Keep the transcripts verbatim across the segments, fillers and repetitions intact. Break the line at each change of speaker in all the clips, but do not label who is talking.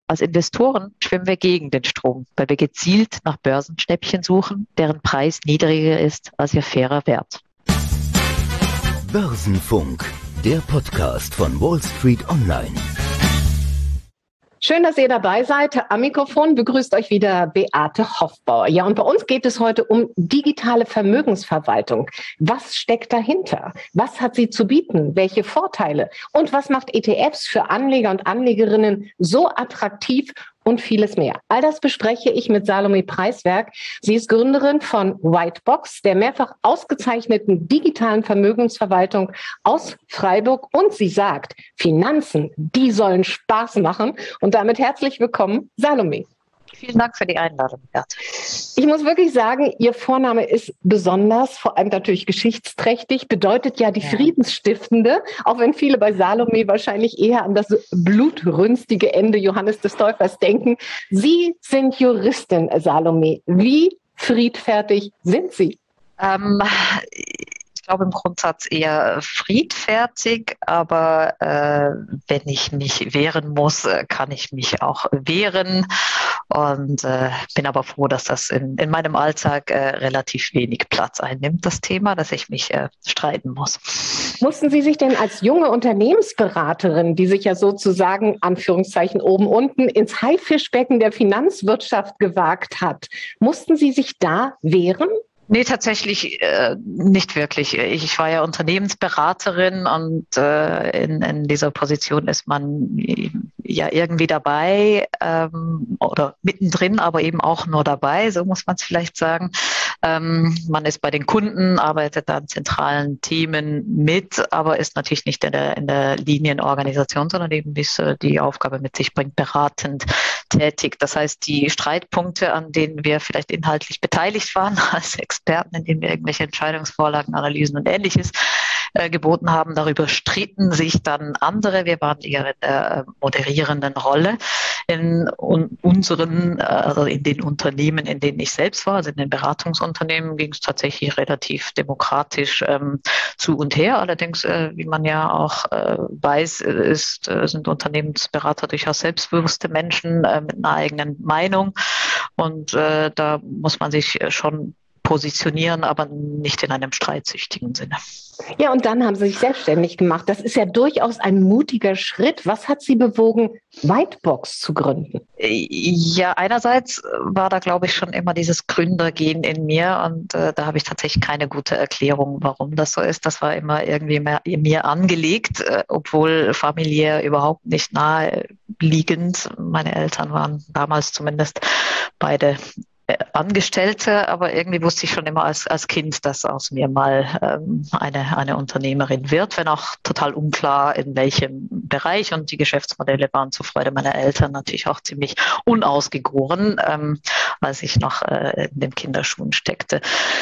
Als Investoren schwimmen wir gegen den Strom, weil wir gezielt nach Börsenschnäppchen suchen, deren Preis niedriger ist als ihr fairer Wert.
Börsenfunk, der Podcast von Wall Street Online.
Schön, dass ihr dabei seid. Am Mikrofon begrüßt euch wieder Beate Hoffbauer. Ja, und bei uns geht es heute um digitale Vermögensverwaltung. Was steckt dahinter? Was hat sie zu bieten? Welche Vorteile? Und was macht E T Fs für Anleger und Anlegerinnen so attraktiv? Und vieles mehr. All das bespreche ich mit Salome Preiswerk. Sie ist Gründerin von Whitebox, der mehrfach ausgezeichneten digitalen Vermögensverwaltung aus Freiburg. Und sie sagt, Finanzen, die sollen Spaß machen. Und damit herzlich willkommen, Salome.
Vielen Dank für die Einladung, Beate.
Ich muss wirklich sagen, Ihr Vorname ist besonders, vor allem natürlich geschichtsträchtig, bedeutet ja die ja. Friedensstiftende, auch wenn viele bei Salome wahrscheinlich eher an das blutrünstige Ende Johannes des Täufers denken. Sie sind Juristin, Salome. Wie friedfertig sind Sie?
Ähm, ich glaube im Grundsatz eher friedfertig, aber äh, wenn ich mich wehren muss, kann ich mich auch wehren. Und äh, bin aber froh, dass das in, in meinem Alltag äh, relativ wenig Platz einnimmt, das Thema, dass ich mich äh, streiten muss.
Mussten Sie sich denn als junge Unternehmensberaterin, die sich ja sozusagen, Anführungszeichen oben, unten, ins Haifischbecken der Finanzwirtschaft gewagt hat, mussten Sie sich da wehren?
Nee, tatsächlich äh, nicht wirklich. Ich war ja Unternehmensberaterin und äh, in, in dieser Position ist man ja irgendwie dabei ähm, oder mittendrin, aber eben auch nur dabei, so muss man es vielleicht sagen. Ähm, man ist bei den Kunden, arbeitet an zentralen Themen mit, aber ist natürlich nicht in der, in der Linienorganisation, sondern eben wie es äh, die Aufgabe mit sich bringt, beratend tätig. Das heißt, die Streitpunkte, an denen wir vielleicht inhaltlich beteiligt waren als Experten, indem wir irgendwelche Entscheidungsvorlagen, Analysen und Ähnliches äh, geboten haben, darüber stritten sich dann andere. Wir waren eher in der moderierenden Rolle. In un- unseren, äh, also in den Unternehmen, in denen ich selbst war, also in den Beratungsunternehmen, ging es tatsächlich relativ demokratisch ähm, zu und her. Allerdings, äh, wie man ja auch äh, weiß, ist, äh, sind Unternehmensberater durchaus selbstbewusste Menschen äh, mit einer eigenen Meinung. Und äh, da muss man sich schon positionieren, aber nicht in einem streitsüchtigen Sinne.
Ja, und dann haben Sie sich selbstständig gemacht. Das ist ja durchaus ein mutiger Schritt. Was hat Sie bewogen, Whitebox zu gründen?
Ja, einerseits war da, glaube ich, schon immer dieses Gründergehen in mir und äh, da habe ich tatsächlich keine gute Erklärung, warum das so ist. Das war immer irgendwie mehr, in mir angelegt, äh, obwohl familiär überhaupt nicht nahe liegend. Meine Eltern waren damals zumindest beide Angestellte, aber irgendwie wusste ich schon immer als, als Kind, dass aus mir mal ähm, eine, eine Unternehmerin wird, wenn auch total unklar in welchem Bereich, und die Geschäftsmodelle waren zur Freude meiner Eltern natürlich auch ziemlich unausgegoren, ähm, als ich noch äh, in den Kinderschuhen steckte.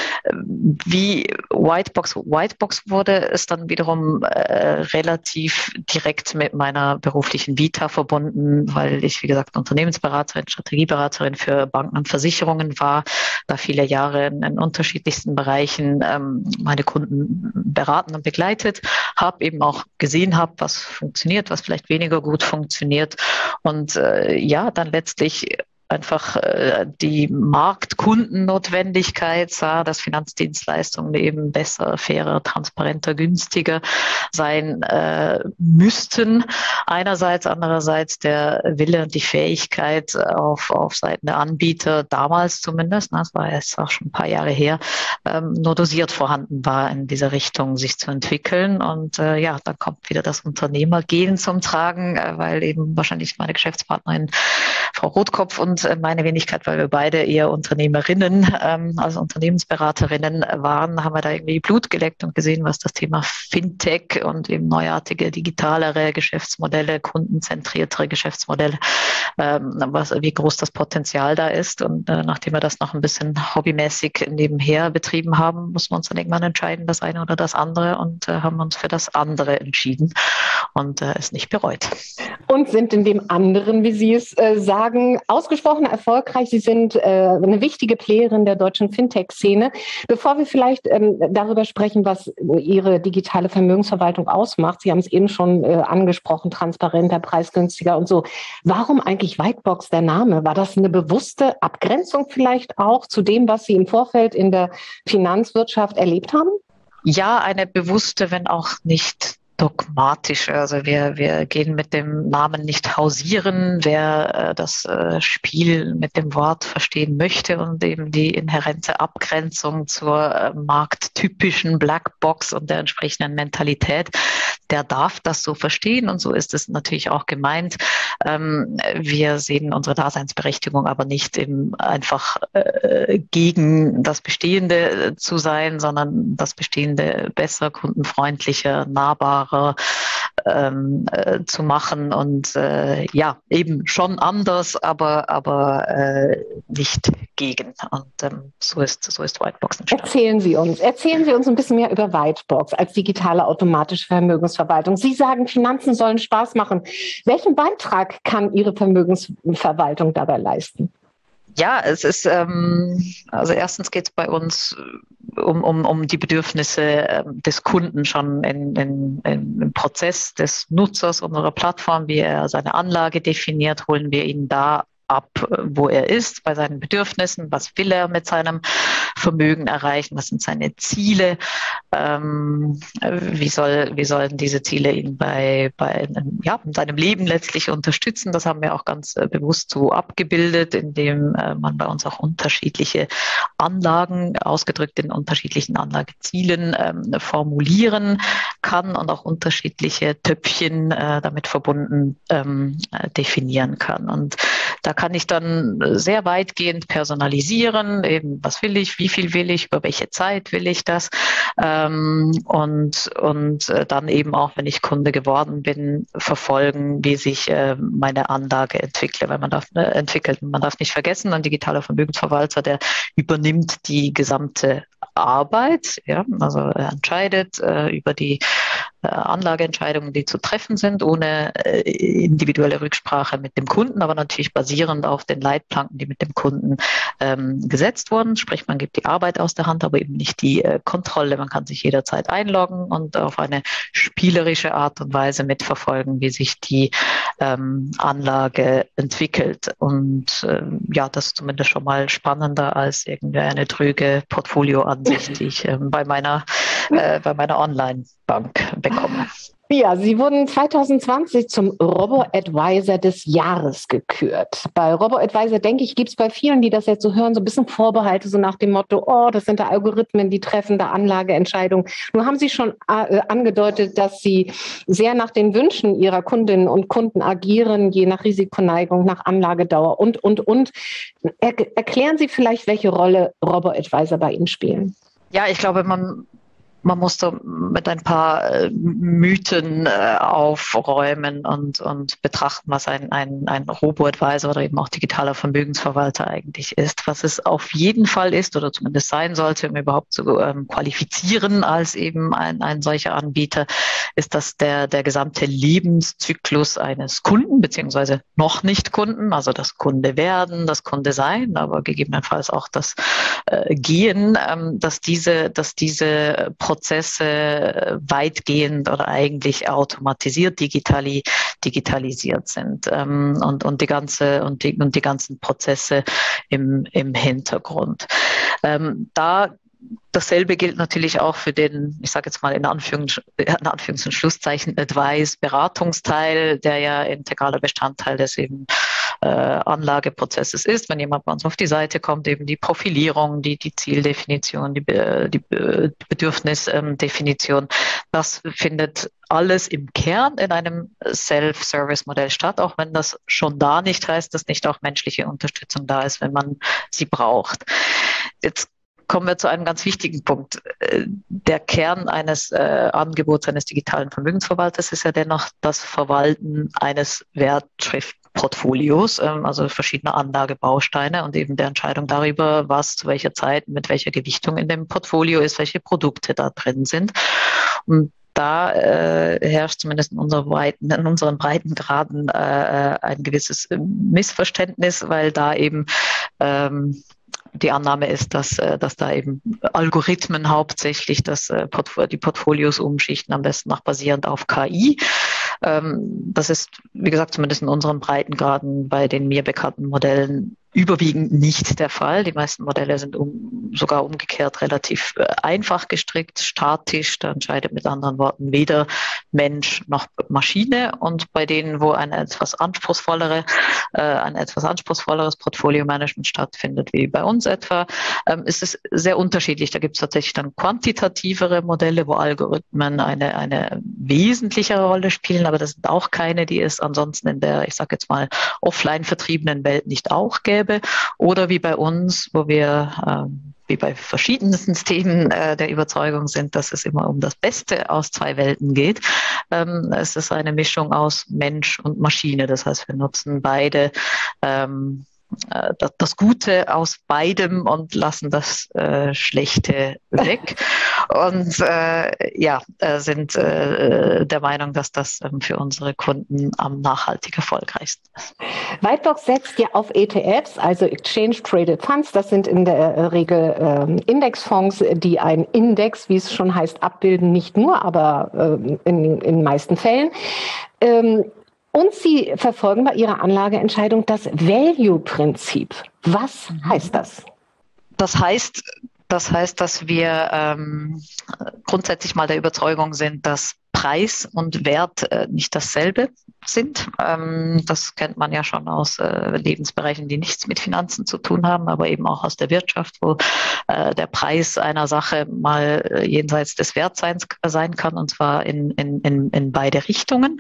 Wie Whitebox Whitebox wurde, ist dann wiederum äh, relativ direkt mit meiner beruflichen Vita verbunden, weil ich, wie gesagt, Unternehmensberaterin, Strategieberaterin für Banken und Versicherungen war, da viele Jahre in, in unterschiedlichsten Bereichen ähm, meine Kunden beraten und begleitet, habe eben auch gesehen, habe, was funktioniert, was vielleicht weniger gut funktioniert und äh, ja, dann letztlich einfach äh, die Marktkundennotwendigkeit sah, dass Finanzdienstleistungen eben besser, fairer, transparenter, günstiger sein äh, müssten. Einerseits, andererseits der Wille und die Fähigkeit auf, auf Seiten der Anbieter, damals zumindest, das war jetzt auch schon ein paar Jahre her, ähm, nur dosiert vorhanden war, in dieser Richtung sich zu entwickeln. Und äh, ja, dann kommt wieder das Unternehmergehen zum Tragen, äh, weil eben wahrscheinlich meine Geschäftspartnerin Frau Rotkopf und meine Wenigkeit, weil wir beide eher Unternehmerinnen, ähm, also Unternehmensberaterinnen waren, haben wir da irgendwie Blut geleckt und gesehen, was das Thema Fintech und eben neuartige, digitalere Geschäftsmodelle, kundenzentriertere Geschäftsmodelle, ähm, was, wie groß das Potenzial da ist. Und äh, nachdem wir das noch ein bisschen hobbymäßig nebenher betrieben haben, muss man uns dann irgendwann entscheiden, das eine oder das andere, und äh, haben uns für das andere entschieden und äh, es nicht bereut.
Und sind in dem anderen, wie Sie es äh, sagen, ausgesprochen ausgesprochen erfolgreich. Sie sind äh, eine wichtige Playerin der deutschen Fintech-Szene. Bevor wir vielleicht ähm, darüber sprechen, was Ihre digitale Vermögensverwaltung ausmacht, Sie haben es eben schon äh, angesprochen, transparenter, preisgünstiger und so. Warum eigentlich Whitebox der Name? War das eine bewusste Abgrenzung vielleicht auch zu dem, was Sie im Vorfeld in der Finanzwirtschaft erlebt haben?
Ja, eine bewusste, wenn auch nicht dogmatisch. Also wir, wir gehen mit dem Namen nicht hausieren. Wer äh, das äh, Spiel mit dem Wort verstehen möchte und eben die inhärente Abgrenzung zur äh, markttypischen Blackbox und der entsprechenden Mentalität, der darf das so verstehen. Und so ist es natürlich auch gemeint. Ähm, wir sehen unsere Daseinsberechtigung aber nicht eben einfach äh, gegen das Bestehende zu sein, sondern das Bestehende besser, kundenfreundlicher, nahbarer ähm, äh, zu machen und äh, ja, eben schon anders, aber, aber äh, nicht gegen. Und ähm, so ist, so ist Whitebox entstanden.
Erzählen Sie uns, erzählen Sie uns ein bisschen mehr über Whitebox als digitale automatische Vermögensverwaltung. Sie sagen, Finanzen sollen Spaß machen. Welchen Beitrag kann Ihre Vermögensverwaltung dabei leisten?
Ja, es ist, ähm, also erstens geht es bei uns um, um, um die Bedürfnisse ähm, des Kunden schon in, in, in, im Prozess des Nutzers unserer Plattform, wie er seine Anlage definiert, holen wir ihn da ab, wo er ist, bei seinen Bedürfnissen, was will er mit seinem Vermögen erreichen, was sind seine Ziele, ähm, wie soll, wie sollen diese Ziele ihn bei, bei einem, ja, in seinem Leben letztlich unterstützen. Das haben wir auch ganz äh, bewusst so abgebildet, indem äh, man bei uns auch unterschiedliche Anlagen, ausgedrückt in unterschiedlichen Anlagezielen, ähm, formulieren kann und auch unterschiedliche Töpfchen äh, damit verbunden ähm, äh, definieren kann. Und da kann ich dann sehr weitgehend personalisieren, eben was will ich, wie viel will ich, über welche Zeit will ich das ähm, und, und dann eben auch, wenn ich Kunde geworden bin, verfolgen, wie sich äh, meine Anlage entwickle, weil man darf, äh, entwickelt. Man darf nicht vergessen, ein digitaler Vermögensverwalter, der übernimmt die gesamte Arbeit, ja, also er entscheidet äh, über die äh, Anlageentscheidungen, die zu treffen sind, ohne äh, individuelle Rücksprache mit dem Kunden, aber natürlich basierend auf den Leitplanken, die mit dem Kunden ähm, gesetzt wurden. Sprich, man gibt die Arbeit aus der Hand, aber eben nicht die äh, Kontrolle. Man kann sich jederzeit einloggen und auf eine spielerische Art und Weise mitverfolgen, wie sich die ähm, Anlage entwickelt. Und äh, ja, das ist zumindest schon mal spannender als irgendwie eine trüge Portfolioansicht, die ich äh, bei meiner, äh, bei meiner Online-Bank bekomme.
Ja, Sie wurden zwanzig zwanzig zum Robo-Advisor des Jahres gekürt. Bei Robo-Advisor, denke ich, gibt es bei vielen, die das jetzt so hören, so ein bisschen Vorbehalte, so nach dem Motto, oh, das sind da Algorithmen, die treffen da Anlageentscheidungen. Nun haben Sie schon äh, angedeutet, dass Sie sehr nach den Wünschen Ihrer Kundinnen und Kunden agieren, je nach Risikoneigung, nach Anlagedauer und, und, und. Er, erklären Sie vielleicht, welche Rolle Robo-Advisor bei Ihnen spielen?
Ja, ich glaube, man Man muss da mit ein paar äh, Mythen äh, aufräumen und, und betrachten, was ein, ein, ein Robo-Advisor oder eben auch digitaler Vermögensverwalter eigentlich ist. Was es auf jeden Fall ist oder zumindest sein sollte, um überhaupt zu ähm, qualifizieren als eben ein, ein solcher Anbieter, ist, dass der, der gesamte Lebenszyklus eines Kunden beziehungsweise noch nicht Kunden, also das Kunde werden, das Kunde sein, aber gegebenenfalls auch das äh, Gehen, ähm, dass diese, dass diese Prozesse weitgehend oder eigentlich automatisiert, digitali, digitalisiert sind ähm, und, und, die ganze, und, die, und die ganzen Prozesse im, im Hintergrund. Ähm, da Dasselbe gilt natürlich auch für den, ich sage jetzt mal in, Anführungs-, in Anführungs- und Schlusszeichen, Advice-Beratungsteil, der ja integraler Bestandteil des eben äh, Anlageprozesses ist. Wenn jemand bei uns auf die Seite kommt, eben die Profilierung, die, die Zieldefinition, die, die Bedürfnisdefinition, das findet alles im Kern in einem Self-Service-Modell statt, auch wenn das schon da nicht heißt, dass nicht auch menschliche Unterstützung da ist, wenn man sie braucht. Jetzt kommen wir zu einem ganz wichtigen Punkt. Der Kern eines äh, Angebots eines digitalen Vermögensverwalters ist ja dennoch das Verwalten eines Wertschriftportfolios, ähm, also verschiedener Anlagebausteine und eben der Entscheidung darüber, was zu welcher Zeit, mit welcher Gewichtung in dem Portfolio ist, welche Produkte da drin sind. Und da äh, herrscht zumindest in, unserer Breiten, in unseren Breitengraden äh, ein gewisses Missverständnis, weil da eben ähm, die Annahme ist, dass, dass da eben Algorithmen hauptsächlich das, die Portfolios umschichten, am besten noch basierend auf K I. Das ist, wie gesagt, zumindest in unseren Breitengraden bei den mir bekannten Modellen überwiegend nicht der Fall. Die meisten Modelle sind um, sogar umgekehrt relativ äh, einfach gestrickt, statisch. Da entscheidet mit anderen Worten weder Mensch noch Maschine. Und bei denen, wo eine etwas anspruchsvollere, äh, ein etwas anspruchsvolleres Portfolio-Management stattfindet, wie bei uns etwa, ähm, ist es sehr unterschiedlich. Da gibt es tatsächlich dann quantitativere Modelle, wo Algorithmen eine, eine wesentlichere Rolle spielen, aber das sind auch keine, die es ansonsten in der, ich sage jetzt mal, offline vertriebenen Welt nicht auch gäbe. Oder wie bei uns, wo wir ähm, wie bei verschiedensten Themen äh, der Überzeugung sind, dass es immer um das Beste aus zwei Welten geht. Ähm, es ist eine Mischung aus Mensch und Maschine. Das heißt, wir nutzen beide ähm, das, das Gute aus beidem und lassen das äh, Schlechte weg. Und äh, ja, äh, sind äh, der Meinung, dass das ähm, für unsere Kunden am nachhaltig erfolgreichsten ist.
Whitebox setzt ja auf E T Fs, also Exchange Traded Funds. Das sind in der Regel ähm, Indexfonds, die einen Index, wie es schon heißt, abbilden. Nicht nur, aber ähm, in, in den meisten Fällen. Ähm, Und Sie verfolgen bei Ihrer Anlageentscheidung das Value-Prinzip. Was heißt das?
Das heißt, das heißt, dass wir ähm, grundsätzlich mal der Überzeugung sind, dass Preis und Wert äh, nicht dasselbe sind. Ähm, das kennt man ja schon aus äh, Lebensbereichen, die nichts mit Finanzen zu tun haben, aber eben auch aus der Wirtschaft, wo äh, der Preis einer Sache mal äh, jenseits des Wertseins sein kann, und zwar in, in, in, in beide Richtungen.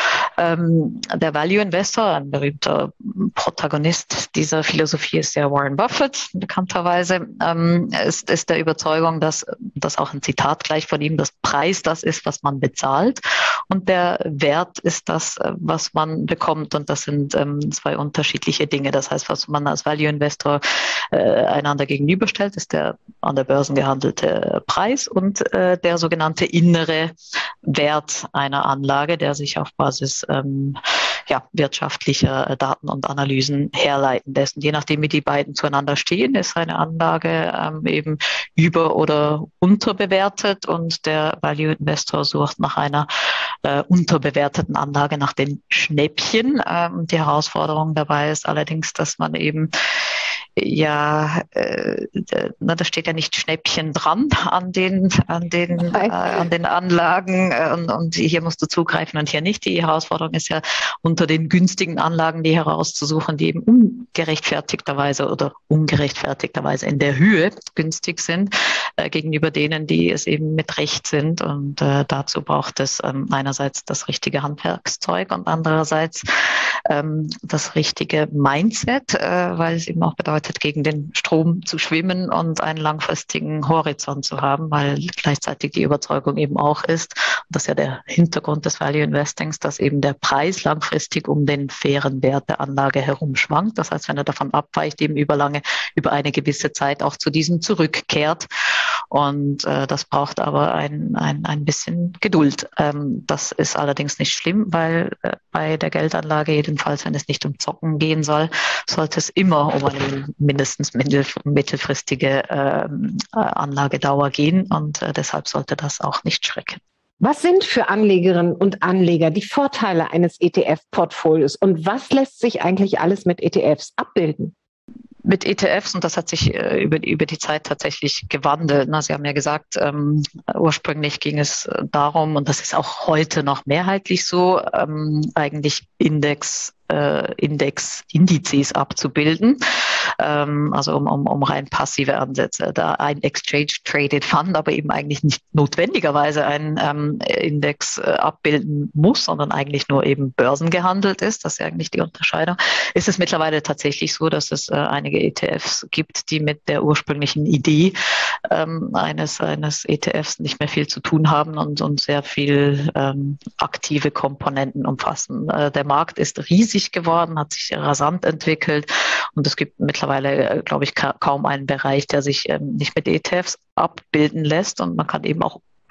Ähm, der Value Investor, ein berühmter Protagonist dieser Philosophie ist ja Warren Buffett, bekannterweise, ähm, ist, ist der Überzeugung, dass das auch ein Zitat gleich von ihm, das Preis das ist, was man bezahlt, und der Wert ist das, was man bekommt, und das sind ähm, zwei unterschiedliche Dinge. Das heißt, was man als Value Investor äh, einander gegenüberstellt, ist der an der Börse gehandelte Preis und äh, der sogenannte innere Wert einer Anlage, der sich auf Basis ähm, ja, wirtschaftlicher Daten und Analysen herleiten lässt. Und je nachdem, wie die beiden zueinander stehen, ist eine Anlage ähm, eben über- oder unterbewertet, und der Value Investor sucht nach einer äh, unterbewerteten Anlage, nach den Schnäppchen. Ähm, die Herausforderung dabei ist allerdings, dass man eben ja, äh, na, da steht ja nicht Schnäppchen dran an den, an den, äh, an den Anlagen, äh, und, und hier musst du zugreifen und hier nicht. Die Herausforderung ist ja, unter den günstigen Anlagen die herauszusuchen, die eben ungerechtfertigterweise oder ungerechtfertigterweise in der Höhe günstig sind, äh, gegenüber denen, die es eben mit Recht sind. Und äh, dazu braucht es ähm, einerseits das richtige Handwerkszeug und andererseits ähm, das richtige Mindset, äh, weil es eben auch bedeutet, gegen den Strom zu schwimmen und einen langfristigen Horizont zu haben, weil gleichzeitig die Überzeugung eben auch ist, und das ist ja der Hintergrund des Value Investings, dass eben der Preis langfristig um den fairen Wert der Anlage herum schwankt. Das heißt, wenn er davon abweicht, eben über lange, über eine gewisse Zeit auch zu diesem zurückkehrt. Und äh, das braucht aber ein, ein, ein bisschen Geduld. Ähm, das ist allerdings nicht schlimm, weil äh, bei der Geldanlage, jedenfalls wenn es nicht um Zocken gehen soll, sollte es immer um eine mindestens mittel, mittelfristige äh, Anlagedauer gehen, und äh, deshalb sollte das auch nicht schrecken.
Was sind für Anlegerinnen und Anleger die Vorteile eines E T F-Portfolios, und was lässt sich eigentlich alles mit E T Fs abbilden?
Mit E T Fs, und das hat sich äh, über, über die Zeit tatsächlich gewandelt. Na, Sie haben ja gesagt, ähm, ursprünglich ging es darum, und das ist auch heute noch mehrheitlich so, ähm, eigentlich Index äh, Index, Indizes abzubilden, ähm, also um, um, um rein passive Ansätze. Da ein Exchange-Traded Fund aber eben eigentlich nicht notwendigerweise einen ähm, Index äh, abbilden muss, sondern eigentlich nur eben börsengehandelt ist, das ist ja eigentlich die Unterscheidung, ist es mittlerweile tatsächlich so, dass es äh, einige E T Fs gibt, die mit der ursprünglichen Idee ähm, eines, eines E T Fs nicht mehr viel zu tun haben und, und sehr viel ähm, aktive Komponenten umfassen. Äh, der Markt ist riesig geworden, hat sich rasant entwickelt, und es gibt mittlerweile, glaube ich, ka- kaum einen Bereich, der sich ähm, nicht mit E T Fs abbilden lässt, und man kann eben auch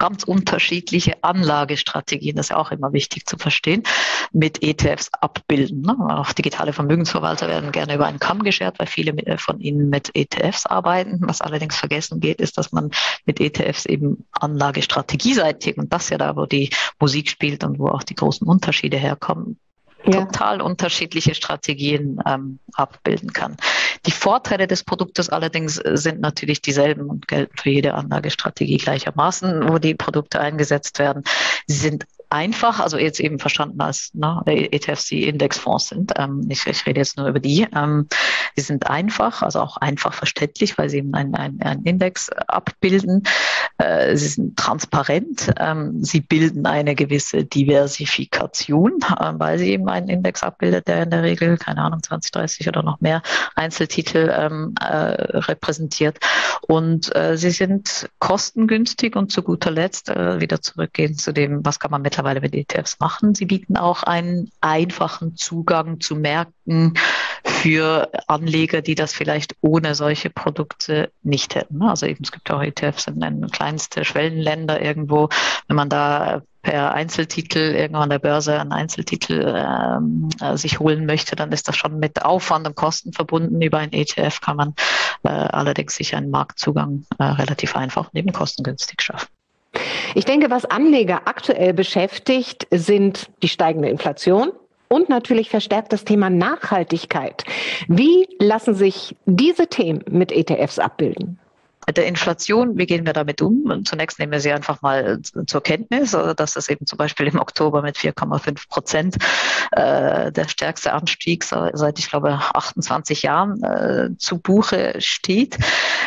ganz unterschiedliche Anlagestrategien, das ist ja auch immer wichtig zu verstehen, mit E T Fs abbilden. Ne? Auch digitale Vermögensverwalter werden gerne über einen Kamm geschert, weil viele von ihnen mit E T Fs arbeiten. Was allerdings vergessen geht, ist, dass man mit E T Fs eben anlagestrategieseitig, und das ist ja da, wo die Musik spielt und wo auch die großen Unterschiede herkommen, ja. total unterschiedliche Strategien ähm, abbilden kann. Die Vorteile des Produktes allerdings sind natürlich dieselben und gelten für jede Anlagestrategie gleichermaßen, wo die Produkte eingesetzt werden. Sie sind einfach, also jetzt eben verstanden als ne, E T Fs, die Indexfonds sind. Ähm, ich, ich rede jetzt nur über die. Ähm, sie sind einfach, also auch einfach verständlich, weil sie eben einen ein Index abbilden. Äh, sie sind transparent. Ähm, sie bilden eine gewisse Diversifikation, äh, weil sie eben einen Index abbildet, der in der Regel, keine Ahnung, zwanzig, dreißig oder noch mehr Einzeltitel ähm, äh, repräsentiert. Und äh, sie sind kostengünstig und zu guter Letzt äh, wieder zurückgehen zu dem, was kann man mittlerweile mit E T Fs machen. Sie bieten auch einen einfachen Zugang zu Märkten für Anleger, die das vielleicht ohne solche Produkte nicht hätten. Also eben, es gibt auch E T Fs in, in kleinste Schwellenländer irgendwo. Wenn man da per Einzeltitel irgendwo an der Börse einen Einzeltitel ähm, äh, sich holen möchte, dann ist das schon mit Aufwand und Kosten verbunden. Über ein E T F kann man äh, allerdings sich einen Marktzugang äh, relativ einfach und eben kostengünstig schaffen.
Ich denke, was Anleger aktuell beschäftigt, sind die steigende Inflation und natürlich verstärkt das Thema Nachhaltigkeit. Wie lassen sich diese Themen mit E T Fs abbilden?
Mit der Inflation, wie gehen wir damit um? Und zunächst nehmen wir sie einfach mal zur Kenntnis, dass es eben zum Beispiel im Oktober mit vier Komma fünf Prozent äh, der stärkste Anstieg seit, ich glaube, achtundzwanzig Jahren äh, zu Buche steht.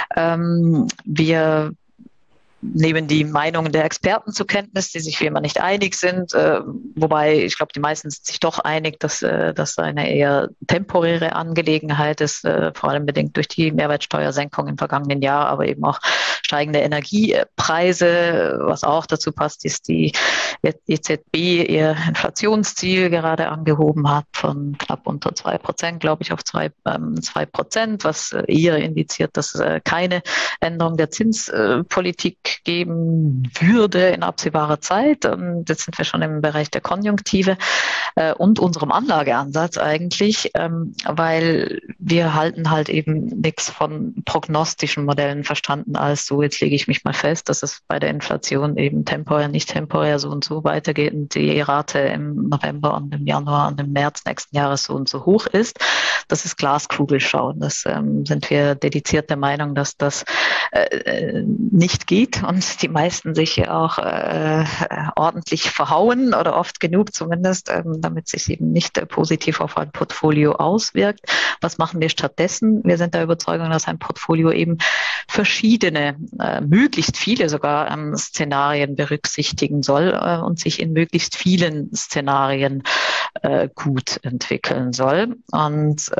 Ähm, wir nehmen die Meinungen der Experten zur Kenntnis, die sich wie immer nicht einig sind, äh, wobei ich glaube, die meisten sind sich doch einig, dass äh, das eine eher temporäre Angelegenheit ist, äh, vor allem bedingt durch die Mehrwertsteuersenkung im vergangenen Jahr, aber eben auch steigende Energiepreise. Was auch dazu passt, ist die E Z B ihr Inflationsziel gerade angehoben hat von knapp unter zwei Prozent, glaube ich, auf zwei, ähm, zwei Prozent, was äh, eher indiziert, dass äh, keine Änderung der Zinspolitik geben würde in absehbarer Zeit. Und jetzt sind wir schon im Bereich der Konjunktive äh, und unserem Anlageansatz eigentlich, ähm, weil wir halten halt eben nichts von prognostischen Modellen verstanden als so, jetzt lege ich mich mal fest, dass es bei der Inflation eben temporär, nicht temporär so und so weitergeht und die Rate im November und im Januar und im März nächsten Jahres so und so hoch ist. Das ist Glaskugelschauen. Das ähm, sind wir dediziert der Meinung, dass das äh, nicht geht und die meisten sich auch äh, ordentlich verhauen oder oft genug zumindest, ähm, damit sich eben nicht äh, positiv auf ein Portfolio auswirkt. Was machen wir stattdessen? Wir sind der Überzeugung, dass ein Portfolio eben verschiedene, äh, möglichst viele sogar ähm, Szenarien berücksichtigen soll äh, und sich in möglichst vielen Szenarien äh, gut entwickeln soll. Und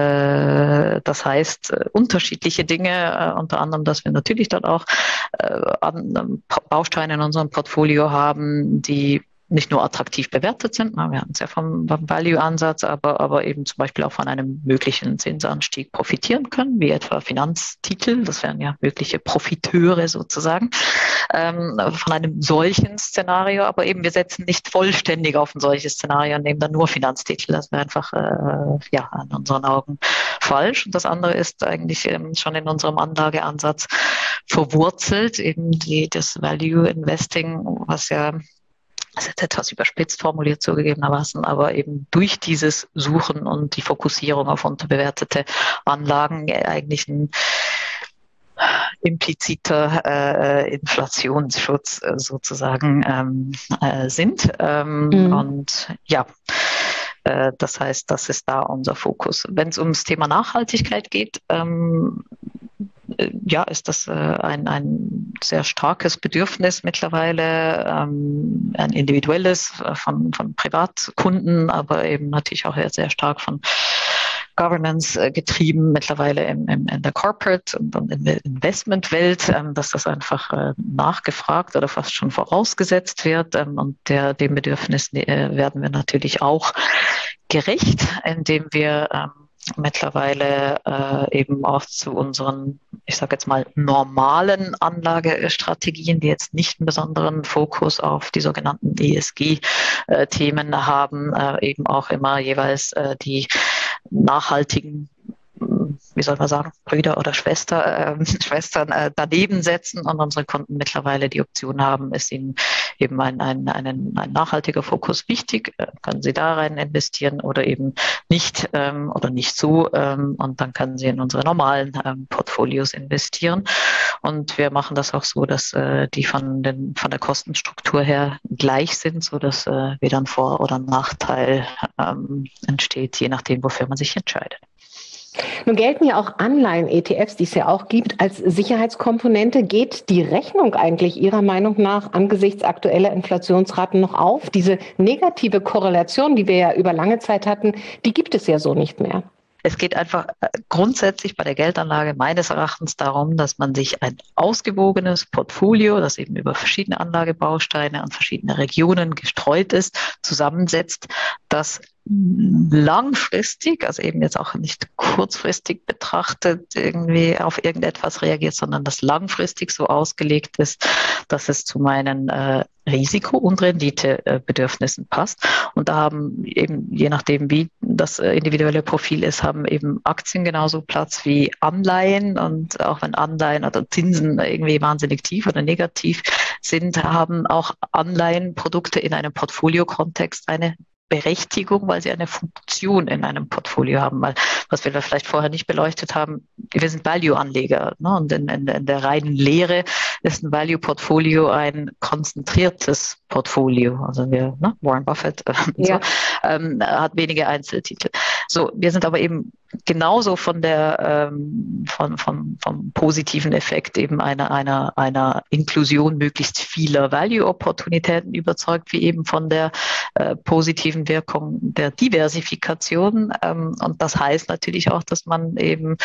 äh, das heißt äh, unterschiedliche Dinge, äh, unter anderem, dass wir natürlich dann auch äh, Bausteine in unserem Portfolio haben, die nicht nur attraktiv bewertet sind, wir hatten es ja vom, vom Value-Ansatz, aber, aber eben zum Beispiel auch von einem möglichen Zinsanstieg profitieren können, wie etwa Finanztitel, das wären ja mögliche Profiteure sozusagen, ähm, von einem solchen Szenario, aber eben wir setzen nicht vollständig auf ein solches Szenario und nehmen dann nur Finanztitel, das wäre einfach äh, ja, in unseren Augen falsch. Und das andere ist eigentlich ähm, schon in unserem Anlageansatz verwurzelt, eben die, das Value Investing, was ja das ist jetzt etwas überspitzt formuliert zugegebenermaßen, aber eben durch dieses Suchen und die Fokussierung auf unterbewertete Anlagen eigentlich ein impliziter äh, Inflationsschutz äh, sozusagen ähm, äh, sind. Ähm, mhm. Und ja, äh, das heißt, das ist da unser Fokus. Wenn es ums Thema Nachhaltigkeit geht, ähm, ja, ist das äh, ein, ein sehr starkes Bedürfnis mittlerweile, ähm, ein individuelles äh, von, von Privatkunden, aber eben natürlich auch sehr stark von Governance äh, getrieben, mittlerweile im, im, in der Corporate- und, und in der Investmentwelt, ähm, dass das einfach äh, nachgefragt oder fast schon vorausgesetzt wird. Ähm, und der, dem Bedürfnis äh, werden wir natürlich auch gerecht, indem wir ähm, mittlerweile äh, eben auch zu unseren, ich sage jetzt mal, normalen Anlagestrategien, die jetzt nicht einen besonderen Fokus auf die sogenannten E S G-Themen haben, äh, eben auch immer jeweils äh, die nachhaltigen, wie soll man sagen, Brüder oder Schwester, äh, Schwestern äh, daneben setzen und unsere Kunden mittlerweile die Option haben, ist ihnen eben ein, ein, ein, ein nachhaltiger Fokus wichtig, äh, können sie da rein investieren oder eben nicht ähm, oder nicht so ähm, und dann können sie in unsere normalen ähm, Portfolios investieren. Und wir machen das auch so, dass äh, die von, den, von der Kostenstruktur her gleich sind, sodass äh, weder ein Vor- oder ein Nachteil ähm, entsteht, je nachdem, wofür man sich entscheidet.
Nun gelten ja auch Anleihen-E T Fs, die es ja auch gibt, als Sicherheitskomponente. Geht die Rechnung eigentlich Ihrer Meinung nach angesichts aktueller Inflationsraten noch auf? Diese negative Korrelation, die wir ja über lange Zeit hatten, die gibt es ja so nicht mehr.
Es geht einfach grundsätzlich bei der Geldanlage meines Erachtens darum, dass man sich ein ausgewogenes Portfolio, das eben über verschiedene Anlagebausteine und verschiedene Regionen gestreut ist, zusammensetzt, das langfristig, also eben jetzt auch nicht kurzfristig betrachtet, irgendwie auf irgendetwas reagiert, sondern das langfristig so ausgelegt ist, dass es zu meinen äh, Risiko- und Renditebedürfnissen passt. Und da haben eben, je nachdem, wie das individuelle Profil ist, haben eben Aktien genauso Platz wie Anleihen. Und auch wenn Anleihen oder Zinsen irgendwie wahnsinnig tief oder negativ sind, haben auch Anleihenprodukte in einem Portfoliokontext eine Berechtigung, weil sie eine Funktion in einem Portfolio haben. Weil, was wir vielleicht vorher nicht beleuchtet haben, wir sind Value-Anleger. Ne? Und in, in, in der reinen Lehre ist ein Value-Portfolio ein konzentriertes Portfolio. Also wir, ne? Warren Buffett äh, ja. so, ähm, hat wenige Einzeltitel. So, wir sind aber eben genauso von der ähm, von, von, vom positiven Effekt eben einer, einer, einer Inklusion möglichst vieler Value-Opportunitäten überzeugt, wie eben von der äh, positiven Wirkung der Diversifikation. Ähm, und das heißt natürlich auch, dass man eben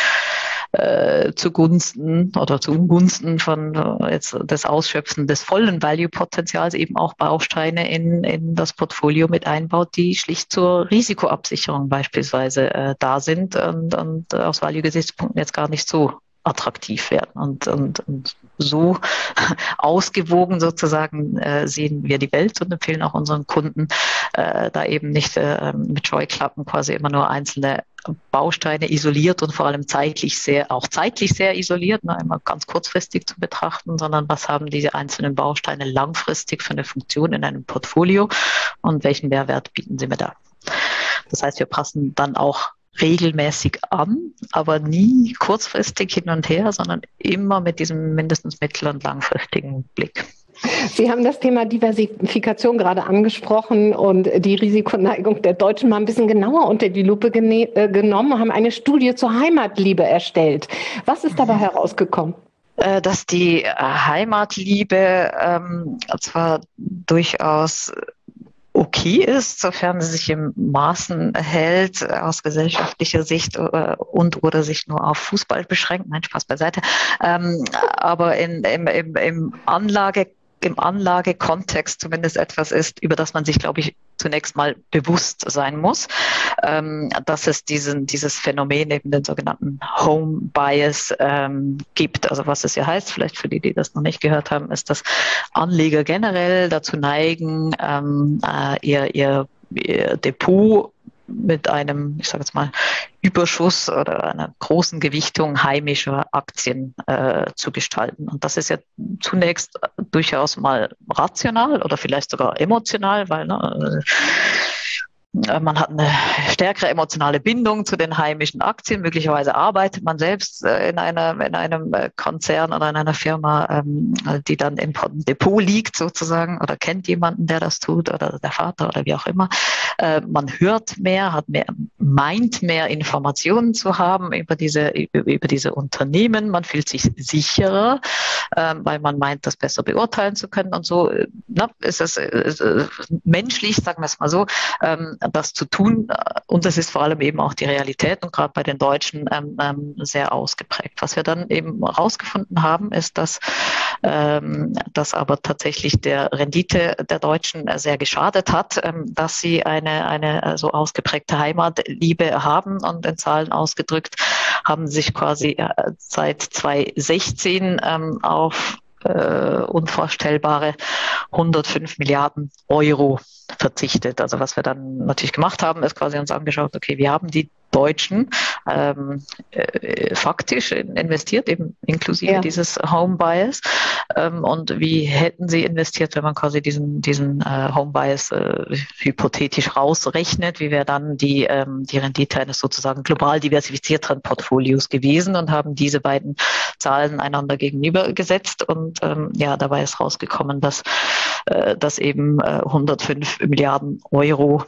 äh, zugunsten oder zu Ungunsten von äh, jetzt des Ausschöpfen des vollen Value-Potenzials eben auch Bausteine in, in das Portfolio mit einbaut, die schlicht zur Risikoabsicherung beispielsweise äh, da sind und, und aus Value-Gesichtspunkten jetzt gar nicht so attraktiv werden. Und, und, und so ausgewogen sozusagen äh, sehen wir die Welt und empfehlen auch unseren Kunden, äh, da eben nicht äh, mit Scheuklappen quasi immer nur einzelne Bausteine isoliert und vor allem zeitlich sehr, auch zeitlich sehr isoliert, ne, immer ganz kurzfristig zu betrachten, sondern was haben diese einzelnen Bausteine langfristig für eine Funktion in einem Portfolio und welchen Mehrwert bieten sie mir da. Das heißt, wir passen dann auch regelmäßig an, aber nie kurzfristig hin und her, sondern immer mit diesem mindestens mittel- und langfristigen Blick.
Sie haben das Thema Diversifikation gerade angesprochen und die Risikoneigung der Deutschen mal ein bisschen genauer unter die Lupe gene- äh, genommen, haben eine Studie zur Heimatliebe erstellt. Was ist dabei herausgekommen?
Dass die Heimatliebe ähm, zwar durchaus okay ist, sofern sie sich im Maßen hält, aus gesellschaftlicher Sicht äh, und oder sich nur auf Fußball beschränkt. Nein, Spaß beiseite. Ähm, aber in, im, im, im Anlage im Anlagekontext zumindest etwas ist, über das man sich, glaube ich, zunächst mal bewusst sein muss, ähm, dass es diesen, dieses Phänomen, eben den sogenannten Home Bias ähm, gibt. Also was es ja heißt, vielleicht für die, die das noch nicht gehört haben, ist, dass Anleger generell dazu neigen, ähm, äh, ihr, ihr, ihr Depot mit einem, ich sage jetzt mal, Überschuss oder einer großen Gewichtung heimischer Aktien äh, zu gestalten. Und das ist ja zunächst durchaus mal rational oder vielleicht sogar emotional, weil ne, man hat eine stärkere emotionale Bindung zu den heimischen Aktien. Möglicherweise arbeitet man selbst in, einer, in einem Konzern oder in einer Firma, die dann im Depot liegt sozusagen oder kennt jemanden, der das tut oder der Vater oder wie auch immer. Man hört mehr, hat mehr, meint mehr Informationen zu haben über diese, über diese Unternehmen. Man fühlt sich sicherer, weil man meint, das besser beurteilen zu können. Und so na, ist es ist, menschlich, sagen wir es mal so, das zu tun. Und das ist vor allem eben auch die Realität und gerade bei den Deutschen ähm, ähm, sehr ausgeprägt. Was wir dann eben herausgefunden haben, ist, dass ähm, das aber tatsächlich der Rendite der Deutschen sehr geschadet hat, ähm, dass sie eine, eine so ausgeprägte Heimatliebe haben und in Zahlen ausgedrückt haben sich quasi äh, seit zweitausendsechzehn ähm, auf äh, unvorstellbare hundertfünf Milliarden Euro verzichtet. Also was wir dann natürlich gemacht haben, ist quasi uns angeschaut, okay, wir haben die Deutschen ähm, äh, faktisch in, investiert, eben inklusive ja. dieses Home Bias. Ähm, und wie hätten sie investiert, wenn man quasi diesen, diesen äh, Home Bias äh, hypothetisch rausrechnet? Wie wäre dann die, ähm, die Rendite eines sozusagen global diversifizierteren Portfolios gewesen und haben diese beiden Zahlen einander gegenübergesetzt. Und ähm, ja, dabei ist rausgekommen, dass, äh, dass eben äh, hundertfünf Milliarden Euro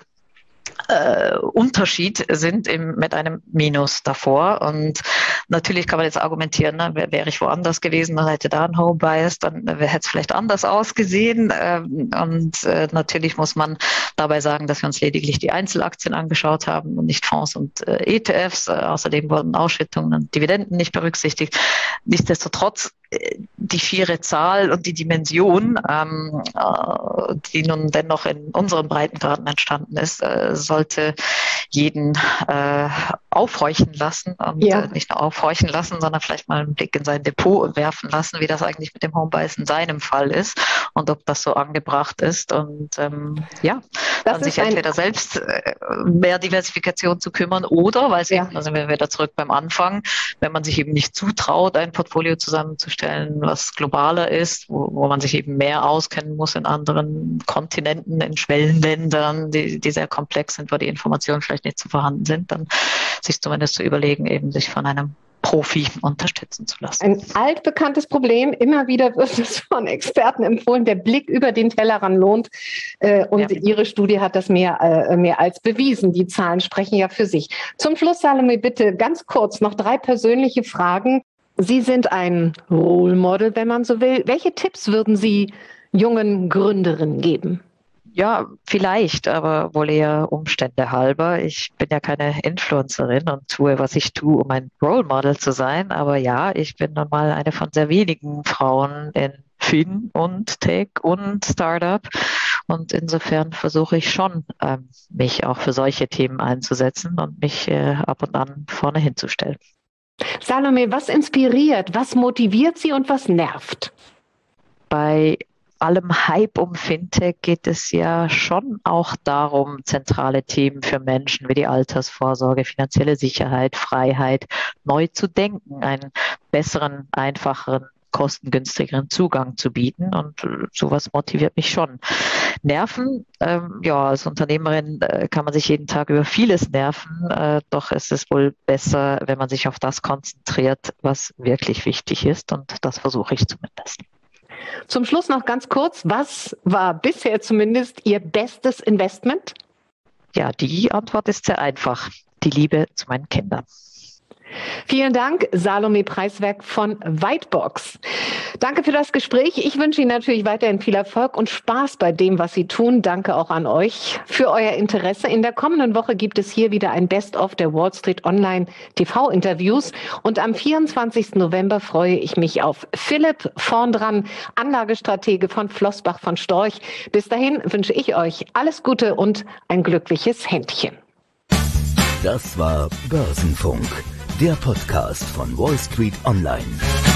Äh, Unterschied sind im, mit einem Minus davor. Und natürlich kann man jetzt argumentieren, ne, wäre ich woanders gewesen, dann hätte da ein Home Bias, dann äh, hätte es vielleicht anders ausgesehen. Ähm, und äh, natürlich muss man dabei sagen, dass wir uns lediglich die Einzelaktien angeschaut haben und nicht Fonds und äh, E T Fs. Äh, außerdem wurden Ausschüttungen und Dividenden nicht berücksichtigt. Nichtsdestotrotz die schiere Zahl und die Dimension, ähm, äh, die nun dennoch in unseren Breitengraden entstanden ist, äh, sollte jeden äh, aufhorchen lassen und ja. äh, nicht nur aufhorchen lassen, sondern vielleicht mal einen Blick in sein Depot werfen lassen, wie das eigentlich mit dem Home Bias in seinem Fall ist und ob das so angebracht ist. Und ähm, ja, das dann sich entweder selbst äh, mehr Diversifikation zu kümmern oder, weil es ja. eben, also wir wieder zurück beim Anfang, wenn man sich eben nicht zutraut, ein Portfolio zusammenzustellen, was globaler ist, wo, wo man sich eben mehr auskennen muss in anderen Kontinenten, in Schwellenländern, die, die sehr komplex sind, wo die Informationen vielleicht nicht so vorhanden sind, dann sich zumindest zu überlegen, eben sich von einem Profi unterstützen zu lassen.
Ein altbekanntes Problem, immer wieder wird es von Experten empfohlen, der Blick über den Tellerrand lohnt. Äh, und ja. Ihre Studie hat das mehr, äh, mehr als bewiesen. Die Zahlen sprechen ja für sich. Zum Schluss, Salome, bitte ganz kurz noch drei persönliche Fragen. Sie sind ein Role Model, wenn man so will. Welche Tipps würden Sie jungen Gründerinnen geben?
Ja, vielleicht, aber wohl eher Umstände halber. Ich bin ja keine Influencerin und tue, was ich tue, um ein Role Model zu sein. Aber ja, ich bin nun mal eine von sehr wenigen Frauen in Fin und Tech und Startup. Und insofern versuche ich schon, ähm, mich auch für solche Themen einzusetzen und mich äh, ab und an vorne hinzustellen.
Salome, was inspiriert, was motiviert Sie und was nervt?
Bei allem Hype um Fintech geht es ja schon auch darum, zentrale Themen für Menschen wie die Altersvorsorge, finanzielle Sicherheit, Freiheit neu zu denken, einen besseren, einfacheren, kostengünstigeren Zugang zu bieten. Und sowas motiviert mich schon. Nerven, ähm, ja, als Unternehmerin äh, kann man sich jeden Tag über vieles nerven, äh, doch es ist wohl besser, wenn man sich auf das konzentriert, was wirklich wichtig ist, und das versuche ich zumindest.
Zum Schluss noch ganz kurz, was war bisher zumindest Ihr bestes Investment?
Ja, die Antwort ist sehr einfach. Die Liebe zu meinen Kindern.
Vielen Dank, Salome Preiswerk von Whitebox. Danke für das Gespräch. Ich wünsche Ihnen natürlich weiterhin viel Erfolg und Spaß bei dem, was Sie tun. Danke auch an euch für euer Interesse. In der kommenden Woche gibt es hier wieder ein Best-of der Wall Street Online T V-Interviews. Und am vierundzwanzigsten November freue ich mich auf Philipp Vorndran, Anlagestratege von Flossbach von Storch. Bis dahin wünsche ich euch alles Gute und ein glückliches Händchen.
Das war Börsenfunk, der Podcast von Wall Street Online.